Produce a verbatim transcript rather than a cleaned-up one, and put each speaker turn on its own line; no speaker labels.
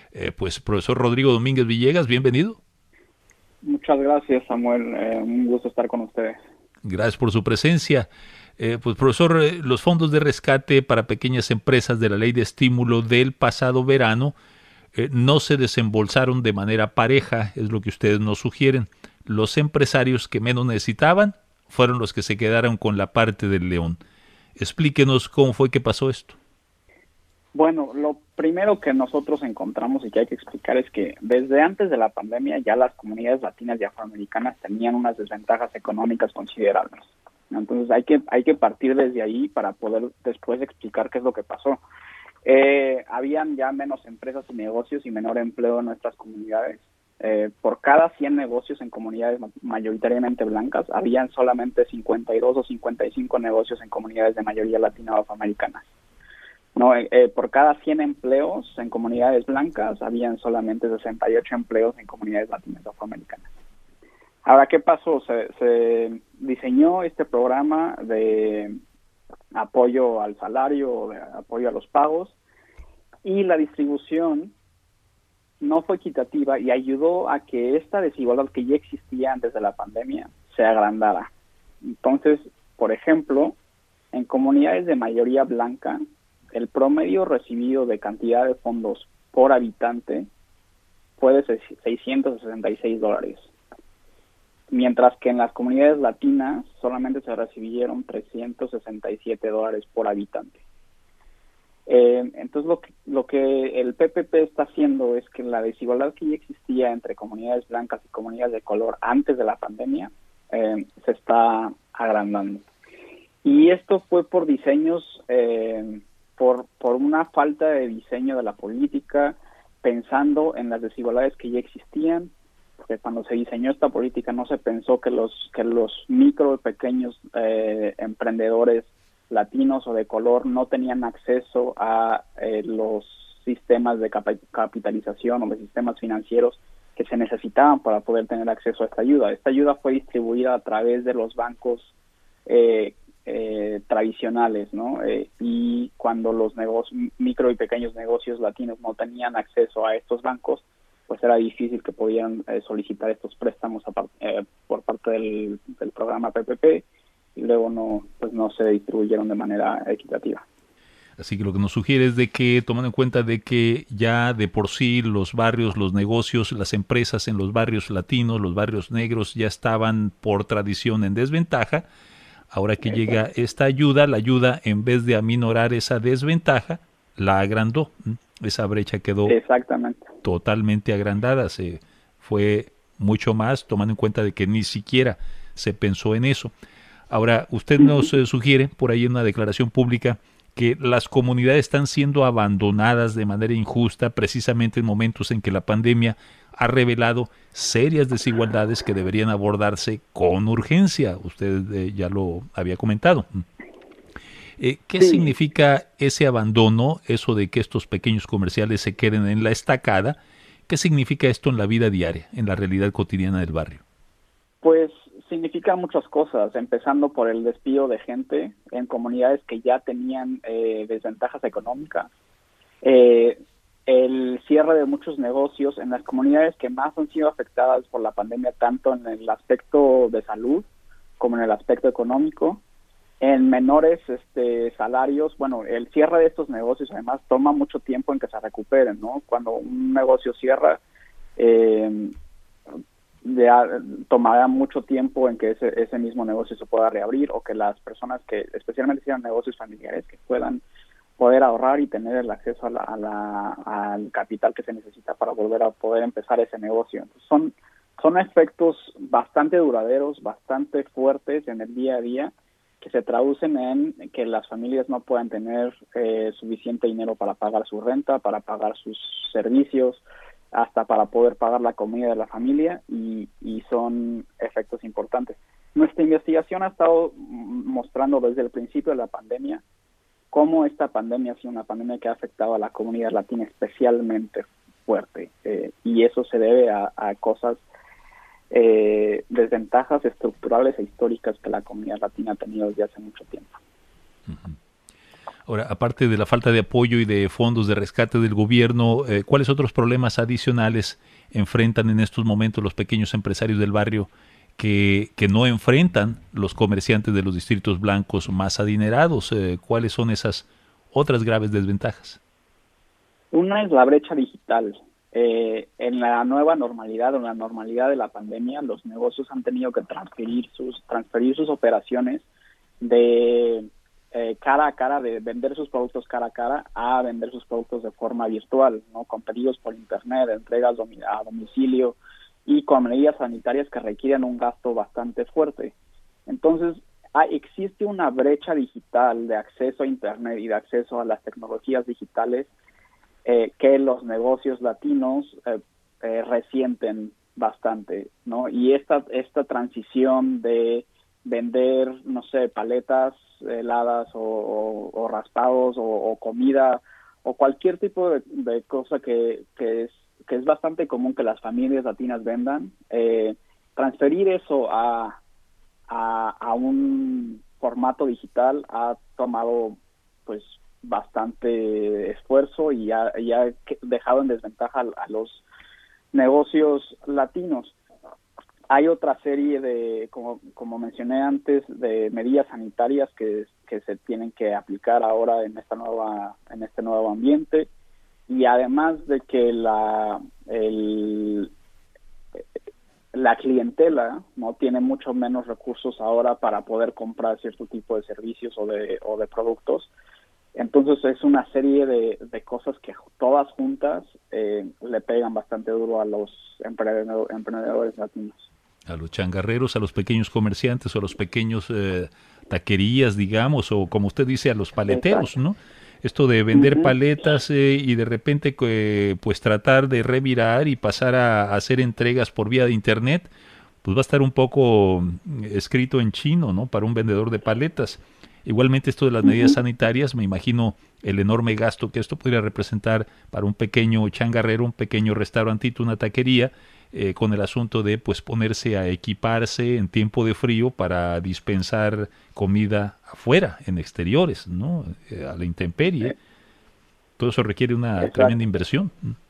Eh, pues, profesor Rodrigo Domínguez Villegas, bienvenido.
Muchas gracias, Samuel. Eh, un gusto estar con ustedes.
Gracias por su presencia. Eh, pues, profesor, eh, los fondos de rescate para pequeñas empresas de la ley de estímulo del pasado verano eh, no se desembolsaron de manera pareja, es lo que ustedes nos sugieren. Los empresarios que menos necesitaban fueron los que se quedaron con la parte del león. Explíquenos cómo fue que pasó esto.
Bueno, lo primero que nosotros encontramos y que hay que explicar es que desde antes de la pandemia ya las comunidades latinas y afroamericanas tenían unas desventajas económicas considerables. Entonces hay que hay que partir desde ahí para poder después explicar qué es lo que pasó. Eh, habían ya menos empresas y negocios y menor empleo en nuestras comunidades. Eh, por cada cien negocios en comunidades mayoritariamente blancas, habían solamente cincuenta y dos o cincuenta y cinco negocios en comunidades de mayoría latina o afroamericanas. No, eh, eh, por cada cien empleos en comunidades blancas, habían solamente sesenta y ocho empleos en comunidades latinas o afroamericanas. Ahora, ¿qué pasó? Se, se diseñó este programa de apoyo al salario, de apoyo a los pagos, y la distribución no fue equitativa y ayudó a que esta desigualdad que ya existía antes de la pandemia se agrandara. Entonces, por ejemplo, en comunidades de mayoría blanca, el promedio recibido de cantidad de fondos por habitante fue de seiscientos sesenta y seis dólares, mientras que en las comunidades latinas solamente se recibieron trescientos sesenta y siete dólares por habitante. Eh, entonces lo que, lo que el P P P está haciendo es que la desigualdad que ya existía entre comunidades blancas y comunidades de color antes de la pandemia eh, se está agrandando. Y esto fue por diseños, eh, por, por una falta de diseño de la política, pensando en las desigualdades que ya existían, porque cuando se diseñó esta política no se pensó que los, que los micro y pequeños eh, emprendedores latinos o de color no tenían acceso a eh, los sistemas de cap- capitalización o los sistemas financieros que se necesitaban para poder tener acceso a esta ayuda. Esta ayuda fue distribuida a través de los bancos eh, eh, tradicionales, ¿no? Eh, y cuando los negocios, micro y pequeños negocios latinos no tenían acceso a estos bancos, pues era difícil que pudieran eh, solicitar estos préstamos a par- eh, por parte del, del programa P P P, y luego no, pues no se distribuyeron de manera equitativa.
Así que lo que nos sugiere es de que, tomando en cuenta de que ya de por sí los barrios, los negocios, las empresas en los barrios latinos, los barrios negros ya estaban por tradición en desventaja, ahora que
Exacto.
llega esta ayuda, la ayuda en vez de aminorar esa desventaja, la agrandó. Esa brecha quedó
Exactamente.
totalmente agrandada, se fue mucho más, tomando en cuenta de que ni siquiera se pensó en eso. Ahora, usted nos eh, sugiere por ahí en una declaración pública que las comunidades están siendo abandonadas de manera injusta precisamente en momentos en que la pandemia ha revelado serias desigualdades que deberían abordarse con urgencia. Usted eh, ya lo había comentado. Eh, ¿Qué
Sí,
significa ese abandono, eso de que estos pequeños comerciales se queden en la estacada? ¿Qué significa esto en la vida diaria, en la realidad cotidiana del barrio?
pues significa muchas cosas, empezando por el despido de gente en comunidades que ya tenían eh, desventajas económicas, eh, el cierre de muchos negocios en las comunidades que más han sido afectadas por la pandemia, tanto en el aspecto de salud como en el aspecto económico, en menores este, salarios. Bueno, el cierre de estos negocios además toma mucho tiempo en que se recuperen, ¿no? Cuando un negocio cierra, eh, ya tomará mucho tiempo en que ese, ese mismo negocio se pueda reabrir, o que las personas que especialmente tienen negocios familiares que puedan poder ahorrar y tener el acceso a la, a la, al capital que se necesita para volver a poder empezar ese negocio. Entonces son, son efectos bastante duraderos, bastante fuertes en el día a día, que se traducen en que las familias no puedan tener eh, suficiente dinero para pagar su renta, para pagar sus servicios, hasta para poder pagar la comida de la familia, y, y son efectos importantes. Nuestra investigación ha estado mostrando desde el principio de la pandemia cómo esta pandemia ha sido una pandemia que ha afectado a la comunidad latina especialmente fuerte, eh, y eso se debe a, a cosas, eh, desventajas estructurales e históricas que la comunidad latina ha tenido desde hace mucho tiempo.
Uh-huh. Ahora, aparte de la falta de apoyo y de fondos de rescate del gobierno, eh, ¿cuáles otros problemas adicionales enfrentan en estos momentos los pequeños empresarios del barrio que, que no enfrentan los comerciantes de los distritos blancos más adinerados? Eh, ¿Cuáles son esas otras graves desventajas?
Una es la brecha digital. Eh, en la nueva normalidad, en la normalidad de la pandemia, los negocios han tenido que transferir sus, transferir sus operaciones de eh, cara a cara, de vender sus productos cara a cara, a vender sus productos de forma virtual, ¿no? Con pedidos por internet, entregas domi- a domicilio y con medidas sanitarias que requieren un gasto bastante fuerte. Entonces, hay, existe una brecha digital de acceso a internet y de acceso a las tecnologías digitales Eh, que los negocios latinos eh, eh, resienten bastante, ¿no? Y esta esta transición de vender, no sé, paletas heladas o, o, o raspados o, o comida o cualquier tipo de, de cosa que, que es que es bastante común que las familias latinas vendan, eh, transferir eso a, a a un formato digital ha tomado, pues, bastante esfuerzo y ha, y ha dejado en desventaja a, a los negocios latinos. Hay otra serie de, como, como mencioné antes, de medidas sanitarias que, que se tienen que aplicar ahora en esta nueva, en este nuevo ambiente, y además de que la el, la clientela no tiene mucho menos recursos ahora para poder comprar cierto tipo de servicios o de o de productos. Entonces es una serie de, de cosas que todas juntas eh, le pegan bastante duro a los emprendedores, emprendedores latinos.
A los changarreros, a los pequeños comerciantes o a los pequeños eh, taquerías, digamos, o como usted dice, a los paleteros,
Exacto.
¿no? Esto de vender
Uh-huh.
paletas eh, y de repente eh, pues tratar de revirar y pasar a, a hacer entregas por vía de internet, pues va a estar un poco mm, escrito en chino, ¿no? Para un vendedor de paletas. Igualmente esto de las medidas
Uh-huh.
sanitarias, me imagino el enorme gasto que esto podría representar para un pequeño changarrero, un pequeño restaurantito, una taquería, eh, con el asunto de pues ponerse a equiparse en tiempo de frío para dispensar comida afuera, en exteriores, ¿no? Eh, a la intemperie. Todo eso requiere una tremenda
Exacto.
inversión.